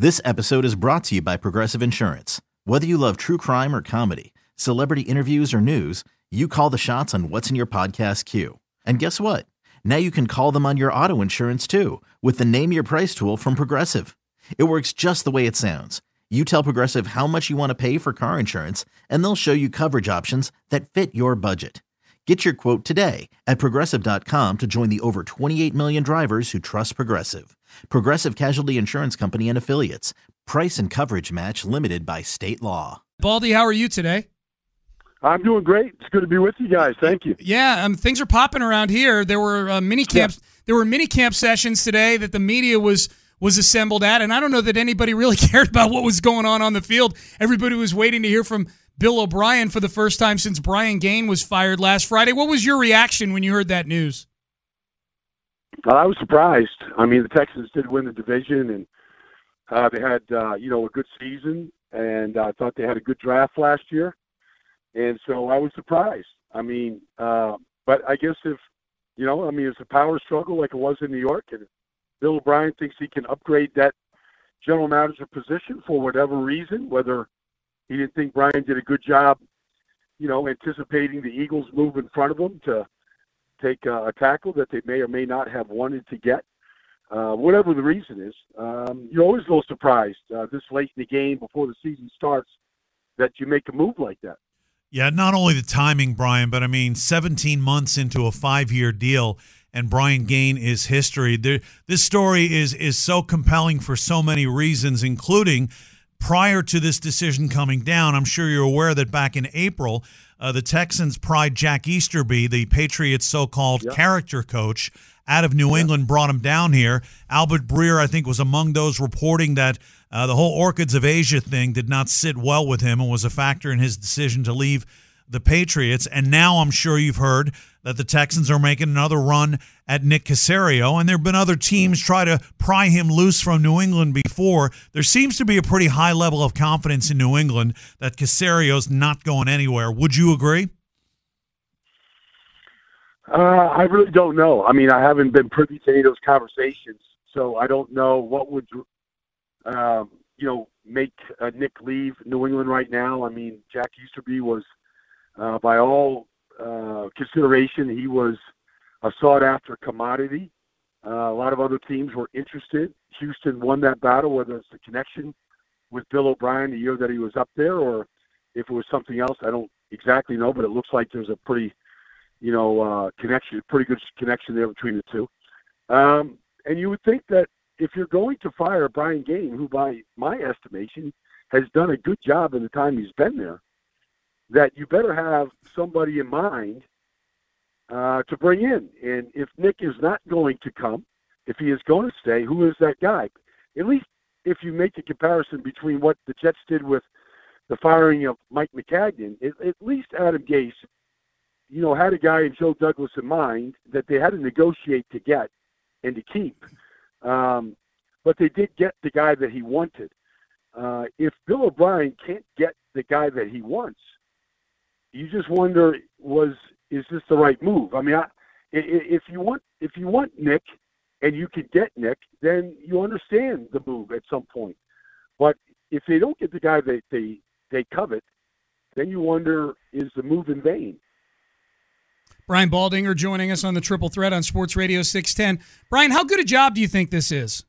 This episode is brought to you by Progressive Insurance. Whether you love true crime or comedy, celebrity interviews or news, you call the shots on what's in your podcast queue. And guess what? Now you can call them on your auto insurance too with the Name Your Price tool from Progressive. It works just the way it sounds. You tell Progressive how much you want to pay for car insurance, and they'll show you coverage options that fit your budget. Get your quote today at Progressive.com to join the over 28 million drivers who trust Progressive. Progressive Casualty Insurance Company and Affiliates. Price and coverage match limited by state law. Baldy, how are you today? I'm doing great. It's good to be with you guys. Thank you. Yeah, things are popping around here. There were mini camps. Yeah. There were mini camp sessions today that the media was assembled at, and I don't know that anybody really cared about what was going on the field. Everybody was waiting to hear from Bill O'Brien for the first time since Brian Gaine was fired last Friday. What was your reaction when you heard that news? I was surprised. I mean, the Texans did win the division, and they had a good season, and I thought they had a good draft last year, and so I was surprised. I mean, but I guess it's a power struggle like it was in New York, and Bill O'Brien thinks he can upgrade that general manager position for whatever reason, whether he didn't think Brian did a good job, anticipating the Eagles' move in front of him to take a tackle that they may or may not have wanted to get. Whatever the reason is, you're always a little surprised this late in the game before the season starts that you make a move like that. Yeah, not only the timing, Brian, but 17 months into a 5-year deal, and Brian Gaine is history. This story is so compelling for so many reasons, including prior to this decision coming down. I'm sure you're aware that back in April, the Texans pried Jack Easterby, the Patriots' so-called character coach, out of New England, brought him down here. Albert Breer, I think, was among those reporting that the whole Orchids of Asia thing did not sit well with him and was a factor in his decision to leave the Patriots. And now I'm sure you've heard that the Texans are making another run at Nick Caserio, and there have been other teams try to pry him loose from New England before. There seems to be a pretty high level of confidence in New England that Caserio's not going anywhere. Would you agree? I really don't know. I mean, I haven't been privy to any of those conversations, so I don't know what would, make Nick leave New England right now. I mean, Jack Easterby was, by all consideration, he was a sought-after commodity. A lot of other teams were interested. Houston won that battle, whether it's the connection with Bill O'Brien the year that he was up there or if it was something else. I don't exactly know, but it looks like there's a pretty, connection, pretty good connection there between the two. And you would think that if you're going to fire Brian Gaine, who by my estimation has done a good job in the time he's been there, that you better have somebody in mind to bring in. And if Nick is not going to come, if he is going to stay, who is that guy? At least if you make a comparison between what the Jets did with the firing of Mike McCagnon, at least Adam Gase, had a guy in Joe Douglas in mind that they had to negotiate to get and to keep. But they did get the guy that he wanted. If Bill O'Brien can't get the guy that he wants, you just wonder, is this the right move? I mean, if you want Nick and you can get Nick, then you understand the move at some point. But if they don't get the guy that they covet, then you wonder, is the move in vain? Brian Baldinger joining us on the Triple Threat on Sports Radio 610. Brian, how good a job do you think this is?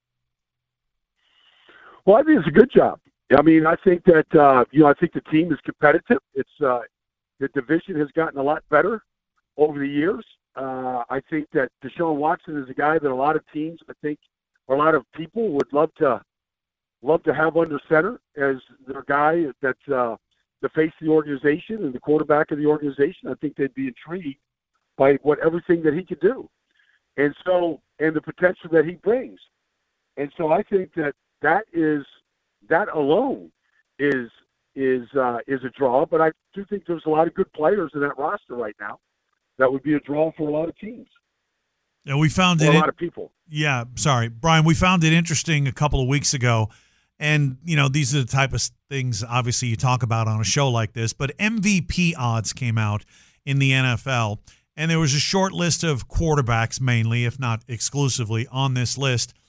Well, I think it's a good job. I mean, I think that I think the team is competitive. It's the division has gotten a lot better over the years. I think that Deshaun Watson is a guy that a lot of teams, I think, or a lot of people would love to have under center as their guy that's the face of the organization and the quarterback of the organization. I think they'd be intrigued by everything that he could do, and the potential that he brings. And so I think that alone is a draw. But I do think there's a lot of good players in that roster right now that would be a draw for a lot of teams. Yeah, we found it. A lot of people. Yeah, sorry, Brian. We found it interesting a couple of weeks ago, and these are the type of things obviously you talk about on a show like this. But MVP odds came out in the NFL, and there was a short list of quarterbacks, mainly, if not exclusively, on this list.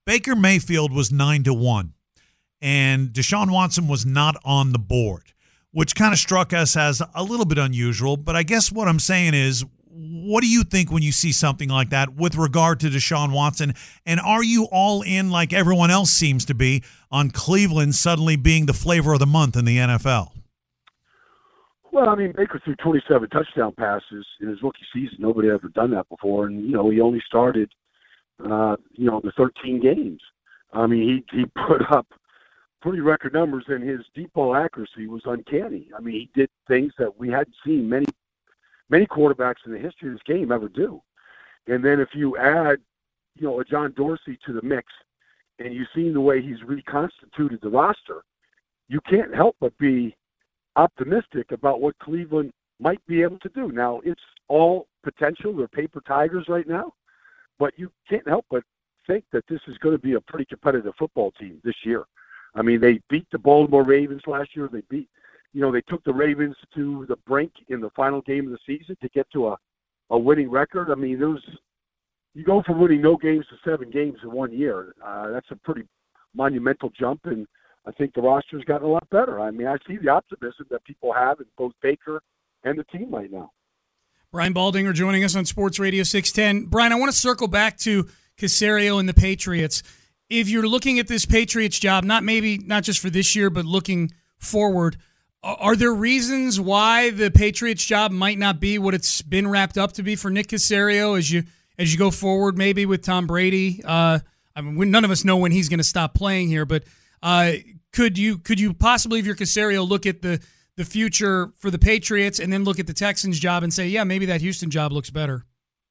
Baker Mayfield was 9-1, and Deshaun Watson was not on the board, which kind of struck us as a little bit unusual. But I guess what I'm saying is, what do you think when you see something like that with regard to Deshaun Watson? And are you all in, like everyone else seems to be, on Cleveland suddenly being the flavor of the month in the NFL? Well, I mean, Baker threw 27 touchdown passes in his rookie season. Nobody had ever done that before. And, he only started, the 13 games. I mean, he put up pretty record numbers, and his deep ball accuracy was uncanny. I mean, he did things that we hadn't seen many quarterbacks in the history of this game ever do. And then if you add, a John Dorsey to the mix, and you've seen the way he's reconstituted the roster, you can't help but be optimistic about what Cleveland might be able to do. Now, it's all potential. They're paper tigers right now, but you can't help but think that this is going to be a pretty competitive football team this year. I mean, they beat the Baltimore Ravens last year. They took the Ravens to the brink in the final game of the season to get to a winning record. I mean, you go from winning no games to 7 games in 1 year. That's a pretty monumental jump, and I think the roster's gotten a lot better. I mean, I see the optimism that people have in both Baker and the team right now. Brian Baldinger joining us on Sports Radio 610. Brian, I want to circle back to Caserio and the Patriots. If you're looking at this Patriots job, not just for this year, but looking forward, are there reasons why the Patriots job might not be what it's been wrapped up to be for Nick Caserio as you go forward, maybe with Tom Brady? I mean, none of us know when he's going to stop playing here, but could you possibly, if you're Caserio, look at the future for the Patriots and then look at the Texans job and say, yeah, maybe that Houston job looks better?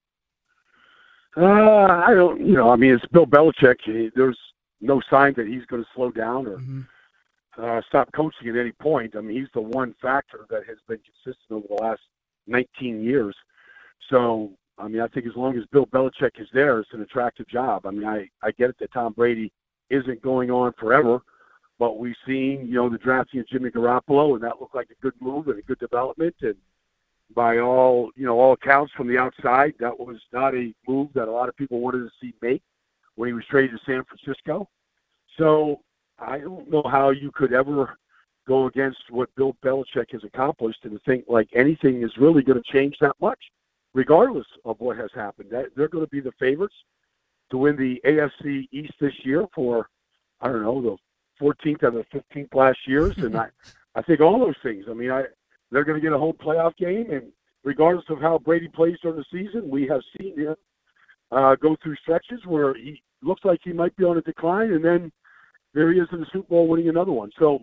I don't, I mean, it's Bill Belichick. There's no sign that he's going to slow down or stop coaching at any point. I mean, he's the one factor that has been consistent over the last 19 years. So, I mean, I think as long as Bill Belichick is there, it's an attractive job. I mean, I get it that Tom Brady isn't going on forever, but we've seen, the drafting of Jimmy Garoppolo, and that looked like a good move and a good development. And by all accounts from the outside, that was not a move that a lot of people wanted to see make when he was traded to San Francisco. So I don't know how you could ever go against what Bill Belichick has accomplished and to think like anything is really going to change that much, regardless of what has happened. They're going to be the favorites to win the AFC East this year for, I don't know, the 14th and the 15th last years. And I think all those things, I mean, they're going to get a home playoff game. And regardless of how Brady plays during the season, we have seen him go through stretches where he looks like he might be on a decline, and then there he is in the Super Bowl winning another one. So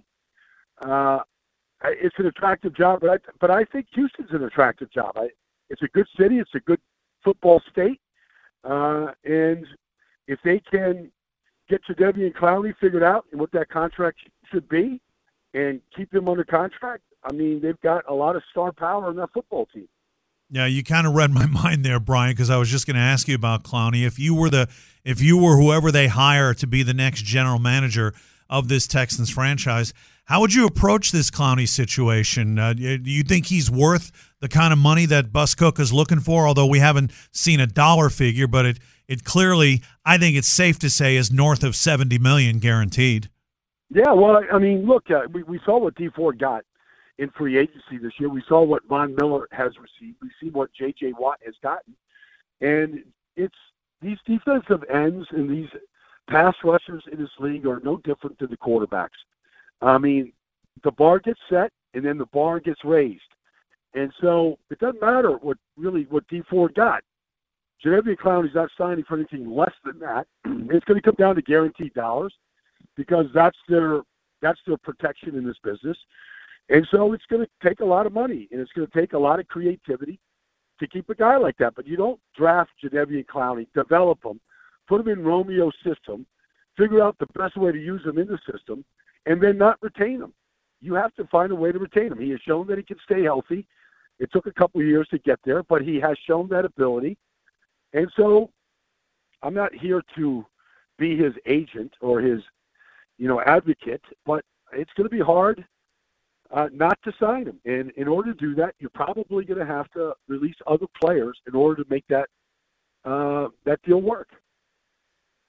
it's an attractive job, but I think Houston's an attractive job. It's a good city. It's a good football state. And if they can get Jadeveon Clowney figured out and what that contract should be and keep him under contract, I mean, they've got a lot of star power in that football team. Yeah, you kind of read my mind there, Brian, because I was just going to ask you about Clowney. If you were whoever they hire to be the next general manager of this Texans franchise, how would you approach this Clowney situation? Do you think he's worth the kind of money that Bus Cook is looking for? Although we haven't seen a dollar figure, but it clearly, I think it's safe to say, is north of $70 million guaranteed. Yeah, well, I mean, look, we saw what Dee Ford got in free agency this year. We saw what Von Miller has received. We see what J.J. Watt has gotten. And it's these defensive ends and these pass rushers in this league are no different than the quarterbacks. I mean, the bar gets set, and then the bar gets raised. And so it doesn't matter what Dee Ford got. Jadeveon Clowney's not signing for anything less than that. It's going to come down to guaranteed dollars because that's their protection in this business. And so it's going to take a lot of money, and it's going to take a lot of creativity to keep a guy like that. But you don't draft Jadeveon Clowney, develop him, put him in Romeo's system, figure out the best way to use him in the system, and then not retain him. You have to find a way to retain him. He has shown that he can stay healthy. It took a couple of years to get there, but he has shown that ability. And so I'm not here to be his agent or his, advocate, but it's going to be hard not to sign him. And in order to do that, you're probably going to have to release other players in order to make that deal work.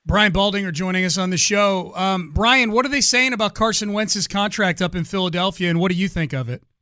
Brian Baldinger joining us on the show. Brian, what are they saying about Carson Wentz's contract up in Philadelphia, and what do you think of it?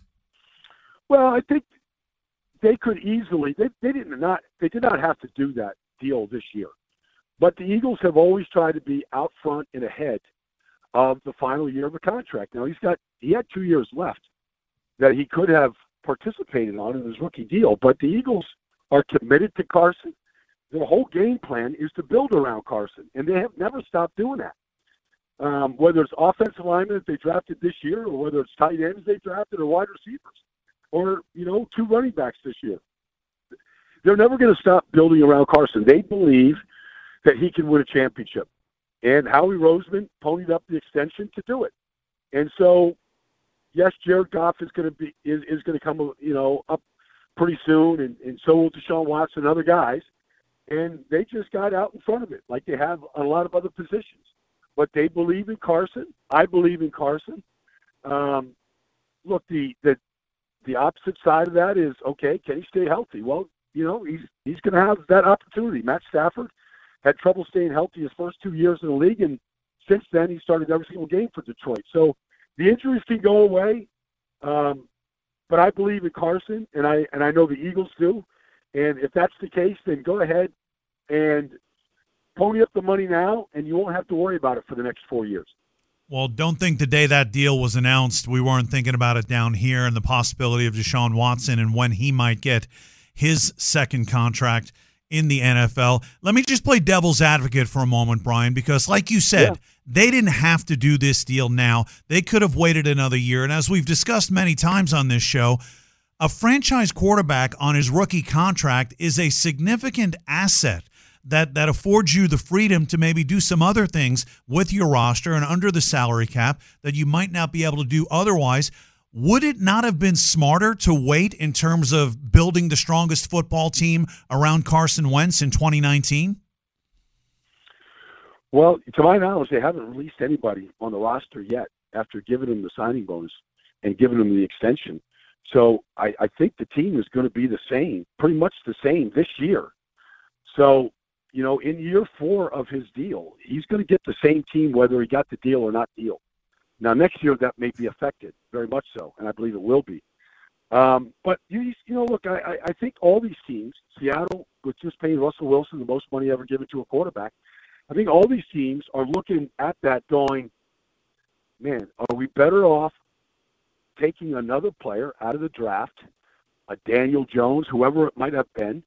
Well, I think they could easily. They did not have to do that deal this year, but the Eagles have always tried to be out front and ahead of the final year of a contract. Now he had 2 years left that he could have participated on in his rookie deal, but the Eagles are committed to Carson. Their whole game plan is to build around Carson, and they have never stopped doing that. Whether it's offensive linemen that they drafted this year, or whether it's tight ends they drafted, or wide receivers, or 2 running backs this year. They're never going to stop building around Carson. They believe that he can win a championship, and Howie Roseman ponied up the extension to do it. And so, yes, Jared Goff is going to come up pretty soon, and so will Deshaun Watson and other guys. And they just got out in front of it, like they have a lot of other positions. But they believe in Carson. I believe in Carson. Look, the opposite side of that is, okay, can he stay healthy? Well, he's going to have that opportunity. Matt Stafford had trouble staying healthy his first 2 years in the league, and since then he started every single game for Detroit. So the injuries can go away, but I believe in Carson, and I know the Eagles do. And if that's the case, then go ahead and pony up the money now, and you won't have to worry about it for the next 4 years. Well, don't think the day that deal was announced, we weren't thinking about it down here and the possibility of Deshaun Watson and when he might get his second contract in the NFL. Let me just play devil's advocate for a moment, Brian, because like you said, they didn't have to do this deal now. They could have waited another year. And as we've discussed many times on this show, a franchise quarterback on his rookie contract is a significant asset that affords you the freedom to maybe do some other things with your roster and under the salary cap that you might not be able to do otherwise. Would it not have been smarter to wait in terms of building the strongest football team around Carson Wentz in 2019? Well, to my knowledge, they haven't released anybody on the roster yet after giving him the signing bonus and giving him the extension. So I think the team is going to be the same, pretty much the same this year. So, in year 4 of his deal, he's going to get the same team whether he got the deal or not deal. Now, next year that may be affected, very much so, and I believe it will be. But, look, I think all these teams, Seattle, with just paying Russell Wilson the most money ever given to a quarterback, I think all these teams are looking at that going, man, are we better off taking another player out of the draft, a Daniel Jones, whoever it might have been,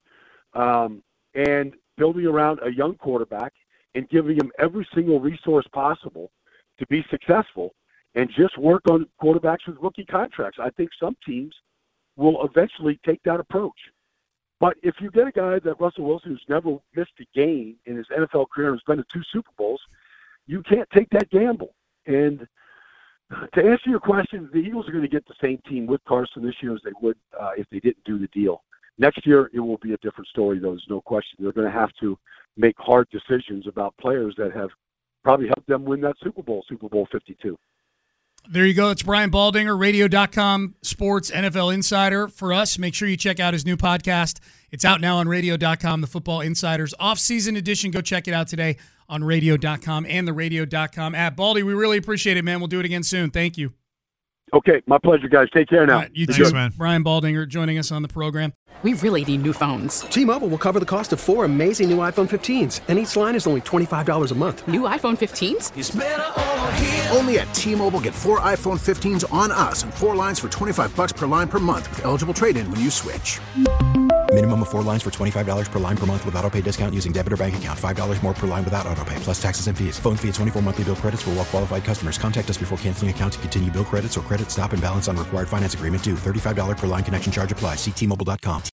and building around a young quarterback and giving him every single resource possible to be successful and just work on quarterbacks with rookie contracts? I think some teams will eventually take that approach. But if you get a guy that Russell Wilson, who's never missed a game in his NFL career and has been to 2 Super Bowls, you can't take that gamble. And to answer your question, the Eagles are going to get the same team with Carson this year as they would if they didn't do the deal. Next year, it will be a different story, though. There's no question. They're going to have to make hard decisions about players that have probably helped them win that Super Bowl 52. There you go. It's Brian Baldinger, Radio.com Sports NFL Insider for us. Make sure you check out his new podcast. It's out now on Radio.com, the Football Insiders Off-Season Edition. Go check it out today on Radio.com and the Radio.com app. Baldy, we really appreciate it, man. We'll do it again soon. Thank you. Okay, my pleasure, guys. Take care now. Right, you too, man. Brian Baldinger joining us on the program. We really need new phones. T-Mobile will cover the cost of 4 amazing new iPhone 15s, and each line is only $25 a month. New iPhone 15s? It's better over here. Only at T-Mobile, get 4 iPhone 15s on us and 4 lines for $25 per line per month with eligible trade-in when you switch. Minimum of 4 lines for $25 per line per month with autopay discount using debit or bank account. $5 more per line without autopay, plus taxes and fees. Phone fee at 24 monthly bill credits for well-qualified customers. Contact us before canceling account to continue bill credits or credit stop and balance on required finance agreement due. $35 per line connection charge applies. See T-Mobile.com.